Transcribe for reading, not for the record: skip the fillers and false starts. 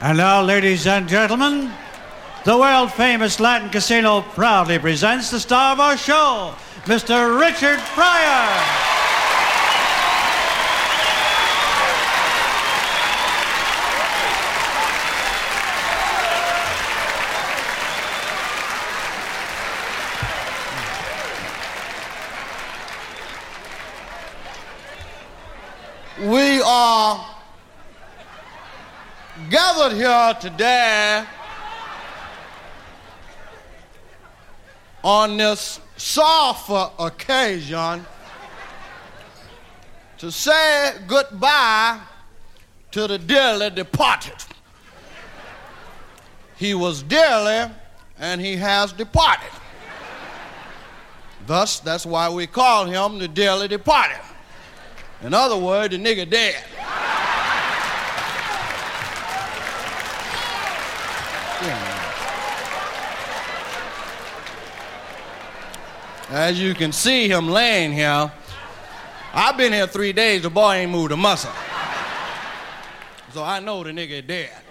And now, ladies and gentlemen, the world-famous Latin Casino proudly presents the star of our show, Mr. Richard Pryor. We are gathered here today on this sorrowful occasion to say goodbye to the dearly departed. He was dearly and he has departed. Thus, that's why we call him the dearly departed. In other words, the nigga dead. As you can see him laying here, I've been here 3 days, the boy ain't moved a muscle. So I know the nigga is dead.